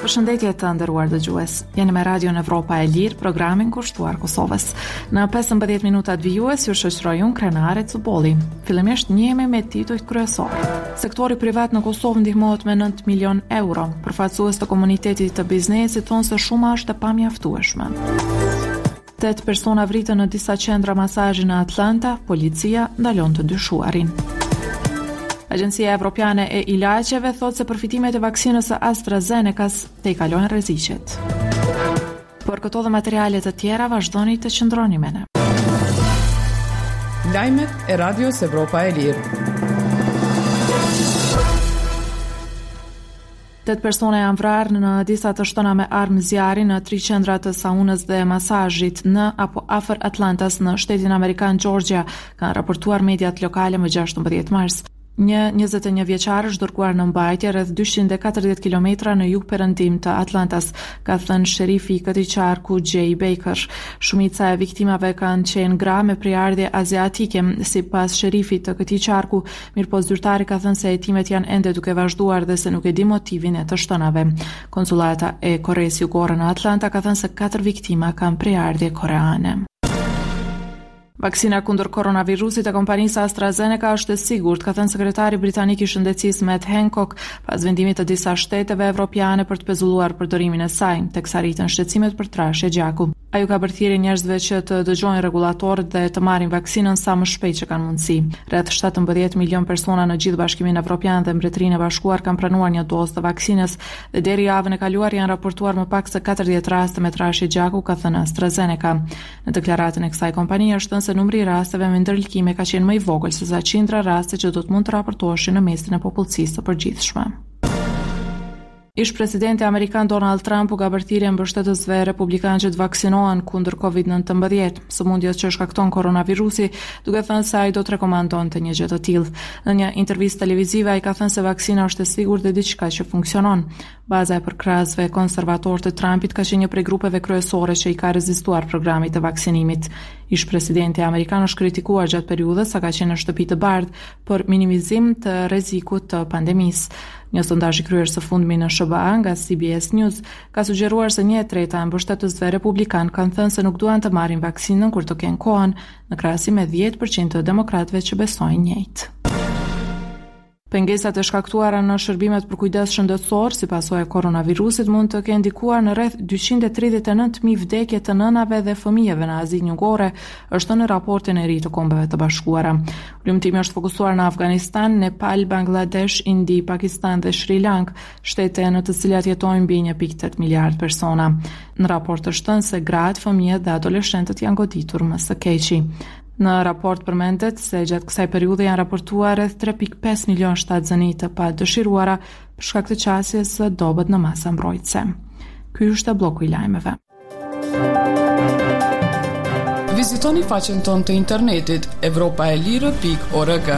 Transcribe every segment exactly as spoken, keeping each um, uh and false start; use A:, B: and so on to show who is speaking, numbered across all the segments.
A: Përshëndetje të nderuar dëgjues. Jeni me Radio Evropa e Lirë, programin kushtuar Kosovës. Në pesëmbëdhjetë minutat vijues ju shoqëroj unë Krenare Cuboli. Fillimisht njihemi me titujt kryesor. Sektori privat në Kosovë ndihmohet me nëntë milion euro. Përfaqësues të komunitetit të biznesit thonë se shuma është e pamjaftueshme. Tetë persona vritën në disa qendra masazhi në Atlanta, policia ndalon të dyshuarin. Agjencia Evropiane e Ilaqeve thot se përfitimet e vaksinës së AstraZenecas te i kalojnë rreziqet. Por këto dhe materiale të tjera vazhdoni të qëndroni me ne.
B: Lajmet e Radios Evropa e Lirë.
A: Tetë persona janë vrarë në disa të shtëna me armë zjarri në tri qendra të saunës dhe masazhit në apo afër Atlantas në shtetin amerikan Georgia, kanë raportuar mediat lokale më gjashtëmbëdhjetë mars. Një njëzet e një vjeçar është dërguar në mbajtje rreth dyqind e katërdhjetë kilometra në jug perëndim të Atlantas, ka thënë sherifi i këtij qarku Jay Baker. Shumica e viktimave kanë qenë gra me prejardhje aziatike, sipas sherifit të këtij qarku. Mirëpo zyrtari ka thënë se hetimet janë ende duke vazhduar dhe se nuk e di motivin e të shtënave. Konsulata e Koreas Jugore në Atlanta ka thënë se katër viktima kanë prejardhje koreane. Vaksina kundër koronavirusit e kompanisë AstraZeneca është e sigurt, ka thënë sekretari britanik i shëndetësisë Matt Hancock pas vendimit të disa shteteve evropiane për të pezulluar përdorimin e saj, teksa rritën shqetësimet për trashje gjaku. Ai ka bërthirë njerëzve që të dëgjojnë rregullatorët dhe të marrin vaksinën sa më shpejt që kanë mundësi. Rreth shtatëmbëdhjetë milion persona në gjithë Bashkimin Evropian dhe Mbretërinë e Bashkuar kanë pranuar një dozë të vaksinës dhe deri javën e kaluar janë raportuar më pak se katërdhjetë raste me trashje gjaku, ka thënë AstraZeneca. Në deklaratën e kësaj kompanie është thënë se numri i rasteve me ndërlkime ka qenë më i vogël se sa qindra raste që do të mund të raportoheshin në mesin e popullsisë së përgjithshme. Ish presidenti amerikan Donald Trump u ka bërthirë mbështetësve republikanë që të vaksinohen kundër kovid nëntëmbëdhjetë, sëmundjes që shkakton koronavirusi, duke thënë se ai do të rekomandonte një gjë të tillë. Në një intervistë televizive ai ka thënë se vaksina është e sigurt dhe diçka që funksionon. Baza e përkrahësve konservatorë të Trumpit ka qenë një prej grupeve kryesore që i ka rezistuar programit të vaksinimit. Ish presidenti amerikan është kritikuar gjatë periudhës sa ka qenë në shtëpi të bardhë për minimizim të rrezikut të pandemisë. Një sondazh i kryer së fundmi në S B A nga C B S News ka sugjeruar se një e treta e mbështetësve republikan kanë thënë se nuk duan të marrin vaksinën kur të kenë kohën, në krahasim me dhjetë përqind të demokratëve që besojnë njëjtë. Pengesat e shkaktuara në shërbimet për kujdes shëndetësor si pasojë e koronavirusit mund të kenë ndikuar në rreth dyqind e tridhjetë e nëntë mijë vdekje të nënave dhe fëmijëve në Azinë Jugore, është në raportin e ri të Kombeve të Bashkuara. Ulëmtimi është fokusuar në Afganistan, Nepal, Bangladesh, Indi, Pakistan dhe Sri Lanka, shtete në të cilat jetojnë mbi një pikë tetë miliard persona. Në raport është thënë se gratë, fëmijët dhe adoleshentët janë goditur më së keqi. Në raport përmendet se gjatë kësaj periudhe janë raportuar rreth tre pikë pesë milion shtatzëni të pa dëshiruara për shkak të qasjes së dobët në masa mbrojtëse. Ky është bloku i lajmeve.
B: Vizitoni faqen tonë të internetit evropaelire pikë org.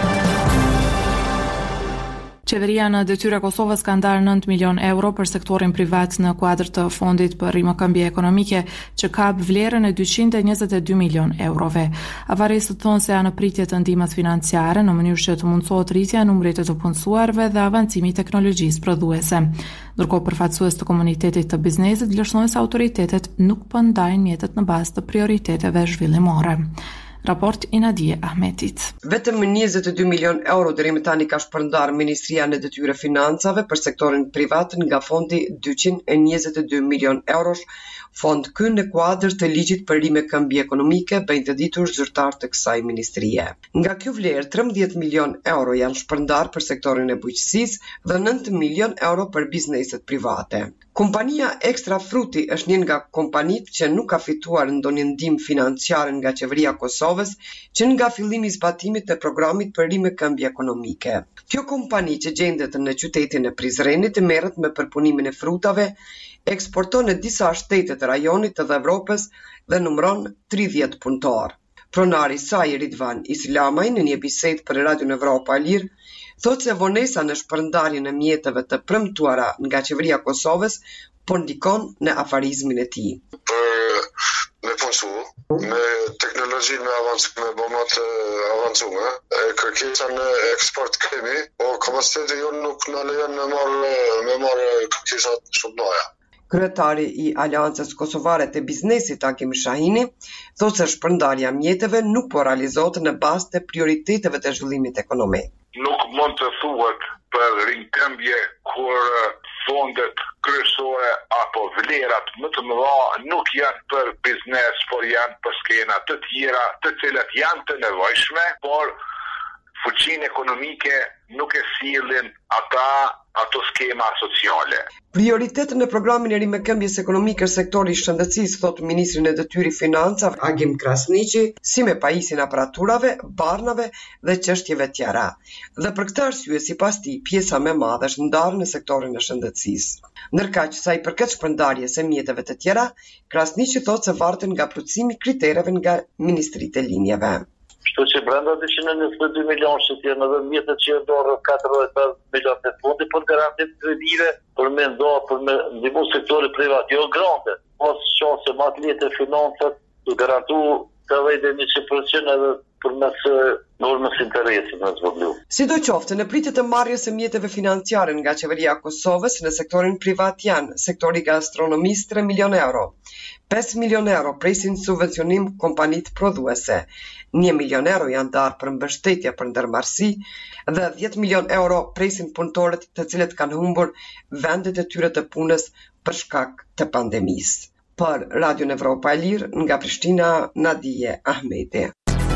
A: Qeveria në detyrë e Kosovës ka ndarë nëntë milion euro për sektorin privat në kuadër të fondit për rimëkëmbje ekonomike që kap vlerën e dyqind e njëzet e dy milion eurove. Avaresët thonë se janë në pritje të ndihmës financiare në mënyrë që të mundësohet rritja e numrit të të punësuarve dhe avancimi i teknologjisë prodhuese. Ndërkohë përfaqësues të komunitetit të biznesit vlerësojnë se autoritetet nuk po ndajnë mjetet në bazë të prioriteteve zhvillimore. Raport i Nadije Ahmetit.
C: Vetëm njëzet e dy milion euro deri më tani ka shpërndarë Ministria në detyrë financave për sektorin privat nga fondi dyqind e njëzet e dy milion eurosh, fond ky në kuadër të ligjit për rimëkëmbje ekonomike, bëjnë të ditur zyrtar të kësaj ministrie. Nga kjo vlerë, trembëdhjetë milion euro janë shpërndarë për sektorin e bujqësisë dhe nëntë milion euro për bizneset private. Kompania Extra Fruti është një nga kompanitë që nuk ka fituar ndonjë ndihmë financiare nga qeveria e Kosovës që nga fillimi i zbatimit të programit për rimëkëmbje ekonomike. Kjo kompani që gjendet në qytetin e Prizrenit merret me përpunimin e frutave, eksporton në disa shtete të rajonit të Evropës dhe numëron tridhjetë punëtor. Pronari i saj Ridvan Islamaj në një bisedë për Radio Evropa e Lirë thotë se vonesa në shpërndarjen e mjeteve të premtuara nga qeveria e Kosovës po ndikon në afarizmin e tij.
D: Me avancu, me teknologjinë me avancu, me bomat avancume, kërkesa në eksport kemi, po kapaciteti jonë nuk na lejon me marrë me marrë kërkesat shumë doja.
C: Kryetari i Aleancës Kosovare të Biznesit Agim Shahini thotë se shpërndarja mjeteve nuk po realizohet në bazë të prioriteteve të zhvillimit ekonomik.
E: Nuk mund të thuhet për rinkëmbje kur fondet kryesore apo vlerat më të mëdha nuk janë për biznes, por janë për skena të tjera, të cilat janë të nevojshme, por fuqinë ekonomike nuk e sillin ata ato skema sociale.
C: Prioritet në programin e rimëkëmbjes ekonomike sektori i shëndetësisë, thot ministri në detyrë financave Agim Krasniqi, si me pajisjen e aparaturave, barnave dhe çështjeve tjera. Dhe për këtë arsye, sipas tij, pjesa më e madhe është ndarë në sektorin e shëndetësisë. Ndërkaq sa i përket shpërndarjes së mjeteve të tjera, Krasniqi thotë se varten nga plotësimi kritereve nga ministritë e linjeve.
F: Kështu që brenda dyqind e njëzet e dy milion që tjenë edhe mjetët që dorë katërdhjetë e pesë milion të fondi për garantim kredive, për me ndohë, për me ndihmu sektori privat, jo grande, pas qonë se ma të letë e financët të garantu të vejde njëqind përqind edhe për mes normës interesit në zvoglu.
C: Si do qoftë, në pritje të marrjes së mjeteve financiare nga qeveria e Kosovës në sektorin privat janë sektori gastronomisë tre milion euro, pesë milion euro presin subvencionim kompanit prodhuese, një milion euro janë darë për mbështetje për ndërmarrësi dhe dhjetë milion euro presin punëtorët të cilët kanë humbur vendet e tyre të punës për shkak të pandemisë. Për Radio Evropa e Lirë, nga Prishtina, Nadije Ahmeti.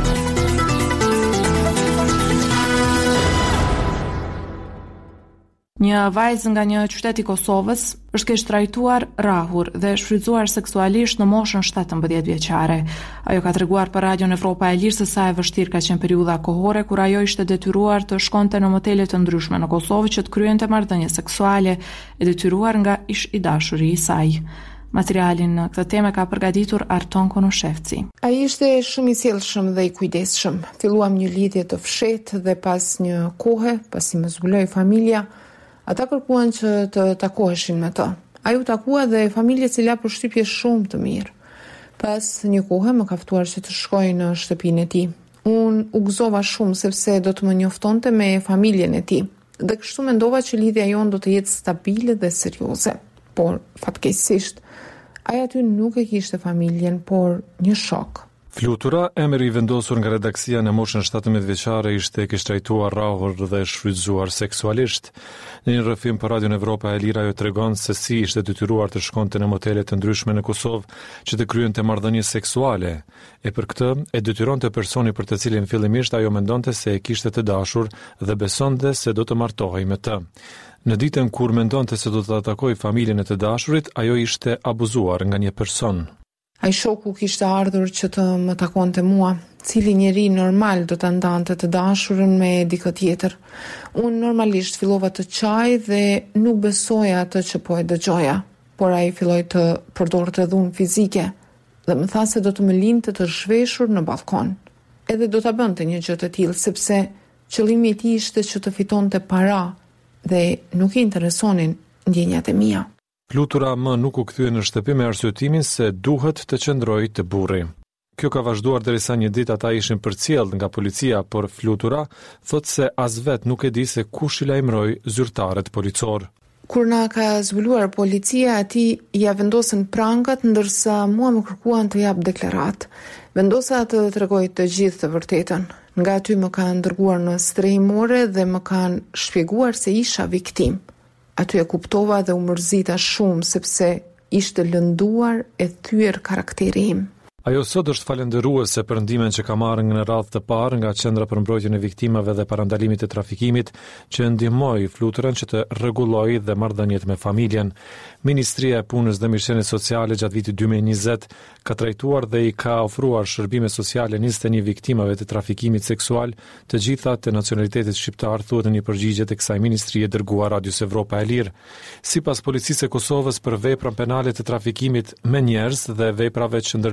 A: Një vajzë nga një qytet i Kosovës është keq trajtuar, rrahur dhe shfrytzuar seksualisht në moshën shtatëmbëdhjetë vjeçare. Ajo ka treguar për Radio Evropa e Lirë se sa e vështirë ka qenë periudha kohore kur ajo ishte detyruar të shkonte në motele të ndryshme në Kosovë që të kryente marrëdhënie seksuale, e detyruar nga ish i dashuri i saj. Materialin në këtë temë ka përgatitur Arton Konushevci.
G: Ai ishte shumë i sjellshëm dhe i kujdesshëm. Filluam një lidhje të fshehtë dhe pas një kohe, pasi më zbuloi familja, ata kërkuan që të takoheshin me të. Ai u takua dhe familja cila përshtypje shumë të mirë. Pas një kohe më ka ftuar që të shkoj në shtëpinë e tij. Unë u gëzova shumë sepse do të më njoftonte me familjen e tij. Dhe kështu mendova që lidhja jonë do të jetë stabile dhe serioze. Por fatkeqësisht, ai aty nuk e kishte familjen, por një shok.
H: Flutura, emri i vendosur nga redaksia në moshën shtatëmbëdhjetë vjeçare, ishte keq trajtuar, rrahur dhe shfrytzuar seksualisht. Në një rrëfim për Radio Evropa e Lirë ajo tregon se si ishte detyruar të shkonte në motele të ndryshme në Kosovë që të kryente marrëdhënie seksuale. E për këtë e detyronte personi për të cilin fillimisht ajo mendonte se e kishte të dashur dhe besonte se do të martohej me të. Në ditën kur mendonte se do të atakojë familjen e të dashurit, ajo ishte abuzuar nga një person.
G: Ai shoku kishte ardhur që të më takonte mua, cili njeri normal do të ndante të dashurën me dikë tjetër. Unë normalisht fillova të qaj dhe nuk besoja atë që po e dëgjoja, por ai filloi të përdorte dhunë fizike dhe më tha se do të më linte të zhveshur në balkon. Edhe do ta bënte një gjë të tillë sepse qëllimi i tij ishte që të fitonte para dhe nuk i interesonin ndjenjat e mia.
H: Flutura më nuk u kthye në shtëpi me arsyetimin se duhet të qëndrojë te burri. Kjo ka vazhduar derisa një ditë ata ishin përcjellë nga policia, por Flutura thotë se as vet nuk e di se kush i lajmëroi zyrtarët policor.
G: Kur na ka zbuluar policia, atij ja vendosën prangat ndërsa mua më kërkuan të jap deklaratë. Vendosa të tregoj të gjithë të vërtetën. Nga aty më kanë dërguar në strehimore dhe më kanë shpjeguar se isha viktim. Aty e kuptova dhe u mërzita shumë sepse ishte lënduar e thyer karakteri im.
H: Ajo sot është falendëruese për ndihmën që ka marrë në radhë të parë nga Qendra për mbrojtjen e viktimave dhe parandalimit të trafikimit, që ndihmoi Fluturën që të rregullojë dhe marrëdhëniet me familjen. Ministria e Punës dhe Mirëqenies Sociale gjatë vitit dy mijë e njëzet ka trajtuar dhe i ka ofruar shërbime sociale njëzet e një viktimave të trafikimit seksual, të gjitha të nacionalitetit shqiptar, thuhet në një përgjigje të kësaj ministrie dërguar Radios Evropa e Lirë. Sipas Policisë së Kosovës, për veprën penale të trafikimit me njerëz dhe veprave që ndërlidhen me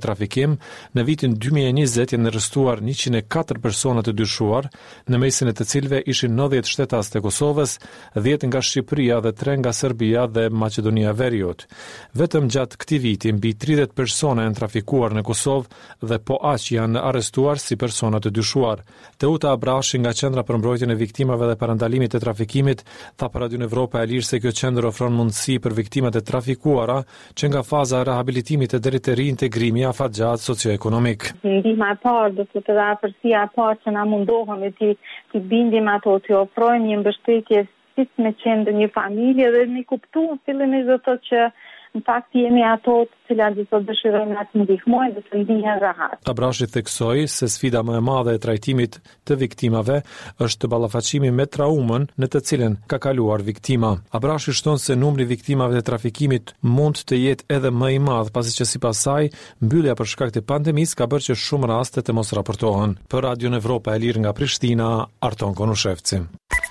H: trafikim, në vitin dy mijë e njëzet janë arrestuar njëqind e katër persona të dyshuar, në mesin e të cilëve ishin nëntëdhjetë shtetas të Kosovës, dhjetë nga Shqipëria dhe tre nga Serbia dhe Maqedonia e Veriut. Vetëm gjatë këtij viti mbi tridhjetë persona janë trafikuar në Kosovë dhe po aq janë arrestuar si persona të dyshuar. Teuta Abrashi nga Qendra për mbrojtjen e viktimave dhe parandalimit të trafikimit tha për Radio Evropa e Lirë se kjo qendër ofron mundësi për viktimat e trafikuara që nga faza e rehabilitimit e deri te reintegrimi afatgjat socioekonomik.
I: Ndihma e parë do të thotë afërsia e parë që na mundohemi të të bindim ato, të ofrojmë një mbështetje siç me qenë një familje dhe ne kuptuam fillimisht do të thotë që në fakt jemi ato të cilat do të dëshirojmë na të ndihmojnë dhe të ndihen rahat.
H: Abrashi theksoi se sfida më e madhe e trajtimit të viktimave është ballafaqimi me traumën në të cilën ka kaluar viktima. Abrashi shton se numri i viktimave të trafikimit mund të jetë edhe më i madh pasi që sipas saj mbyllja për shkak të pandemisë ka bërë që shumë raste të mos raportohen. Për Radio Evropa e Lirë nga Prishtina, Arton Konushevci.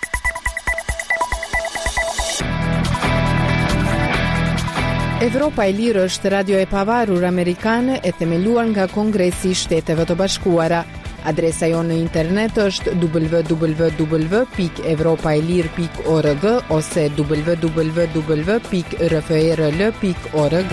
G: Evropa e Lirë është radio e pavarur amerikane e themeluar nga Kongresi i Shteteve të Bashkuara. Adresa jonë në internet është w w w pikë evropaelir pikë org ose w w w pikë r f r l pikë org.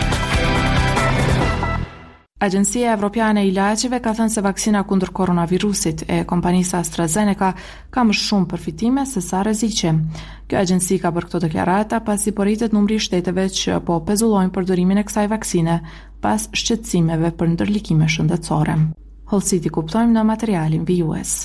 A: Agjencia Evropiane e Ilaçeve ka thënë se vaksina kundër koronavirusit e kompanisë AstraZeneca ka më shumë përfitime se sa rreziqe. Kjo agjenci ka bërë këto deklarata pasi po rritet numri i shteteve që po pezullojnë përdorimin e kësaj vaksine pas shqetësimeve për ndërlikime shëndetësore. Hollësiti kuptojmë në materialin vijues.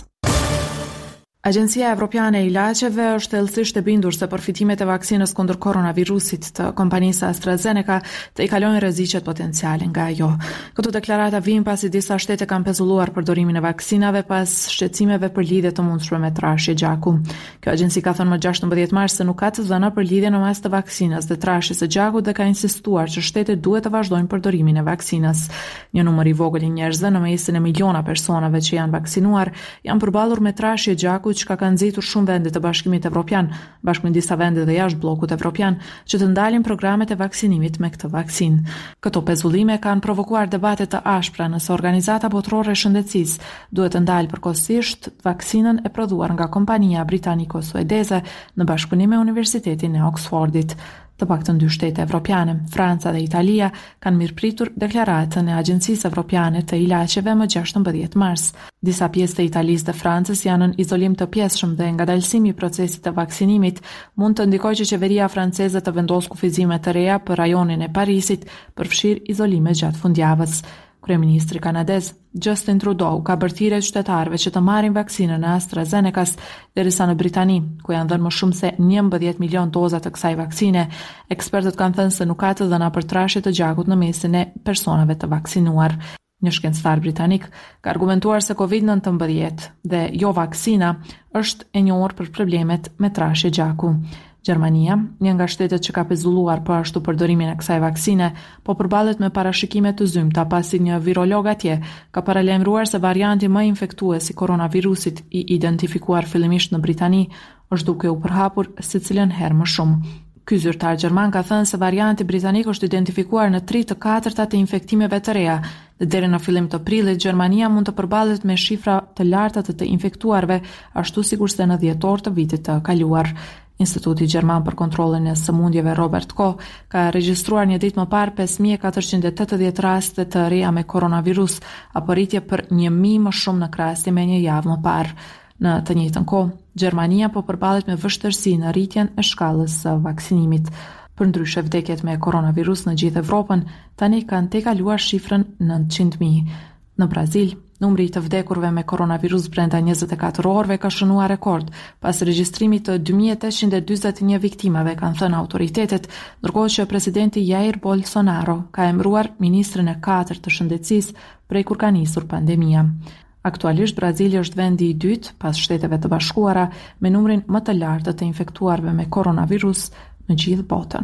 A: Agjencia Evropiane e Ilaçeve është thellësisht e bindur se përfitimet e vaksinës kundër koronavirusit të kompanisë AstraZeneca të i kalojnë rreziqet potenciale nga ajo. Këto deklarata vijnë pasi disa shtete kanë pezulluar përdorimin e vaksinave pas shqetësimeve për lidhje të mundshme me trashje gjaku. Kjo agjenci ka thënë më gjashtëmbëdhjetë mars se nuk ka të dhëna për lidhjen mes të vaksinës dhe trashjes së gjakut dhe ka insistuar që shtetet duhet të vazhdojnë përdorimin e vaksinës. Një numër i vogël i njerëzve, në mesin e miliona personave që janë vaksinuar, janë përballur me trashje gjaku që ka kanë nxitur shumë vende të Bashkimit Evropian, bashkë me disa vende dhe jashtë bllokut evropian, që të ndalin programet e vaksinimit me këtë vaksinë. Këto pezullime kanë provokuar debate të ashpra nëse Organizata Botërore e Shëndetësisë duhet të ndalë përkohësisht vaksinën e prodhuar nga kompania britaniko-suedeze në bashkëpunim me Universitetin e Oxfordit. Të paktën dy shtete evropiane, Franca dhe Italia, kanë mirëpritur deklaratën e Agjencisë Evropiane të Ilaçeve më gjashtëmbëdhjetë mars. Disa pjesë të Italisë dhe Francës janë në izolim të pjesshëm dhe ngadalësimi i procesit të vaksinimit mund të ndikojë që qeveria franceze të vendosë kufizime të reja për rajonin e Parisit, përfshirë izolime gjatë fundjavës. Kryeministri kanadez Justin Trudeau ka bërthire qytetarëve që të marrin vaksinën e AstraZenecas, derisa në Britani, ku janë dhënë më shumë se njëmbëdhjetë milion doza të kësaj vaksine, ekspertët kanë thënë se nuk ka të dhëna për trashje të gjakut në mesin e personave të vaksinuar. Një shkencëtar britanik ka argumentuar se kovid nëntëmbëdhjetë dhe jo vaksina është e njohur për problemet me trashje gjaku. Gjermania, një nga shtetet që ka pezulluar për ashtu përdorimin e kësaj vaksine, po përballet me parashikime të zymta pasi një virolog atje ka paralajmëruar se varianti më infektues i koronavirusit i identifikuar fillimisht në Britani është duke u përhapur secilën herë më shumë. Ky zyrtar gjerman ka thënë se varianti britanik është identifikuar në tre të katërta të infektimeve të reja dhe deri në fillim të prillit Gjermania mund të përballet me shifra të larta të të infektuarve, ashtu sikurse në dhjetor të vitit të kaluar. Instituti Gjerman për kontrollin e sëmundjeve Robert Koch ka regjistruar një ditë më parë pesë mijë e katërqind e tetëdhjetë raste të reja me koronavirus, apo rritje për një mijë më shumë në krahasim me një javë më parë. Në të njëjtën kohë, Gjermania po përballet me vështirësi në rritjen e shkallës së vaksinimit. Përndryshe, vdekjet me koronavirus në gjithë Evropën tani kanë tejkaluar shifrën nëntëqind mijë. Në Brazil, numri i të vdekurve me koronavirus brenda njëzet e katër orëve ka shënuar rekord, pas regjistrimit të dy mijë e tetëqind e dyzet e një viktimave, kanë thënë autoritetet, ndërkohë që presidenti Jair Bolsonaro ka emëruar ministrin e katërt të shëndetësisë prej kur ka nisur pandemia. Aktualisht Brazili është vendi i dytë pas Shteteve të Bashkuara me numrin më të lartë të infektuarve me koronavirus në gjithë botën.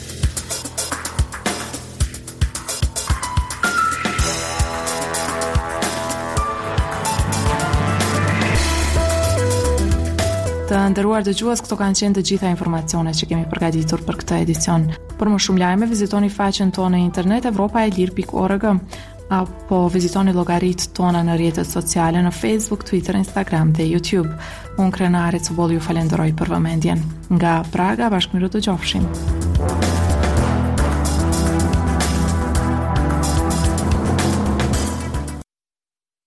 A: Të nderuar dëgjues, këto kanë qenë të gjitha informacionet që kemi përgatitur për këtë edicion. Për më shumë lajme, vizitoni faqen tonë në internet evropaelir pikë org. apo vizitoni llogaritë tona në rrjetet sociale në Facebook, Twitter, Instagram dhe YouTube. Unë Krenare Cuboli ju falenderoj për vëmendjen. Nga Praga, bashkëmiru të gjofshim.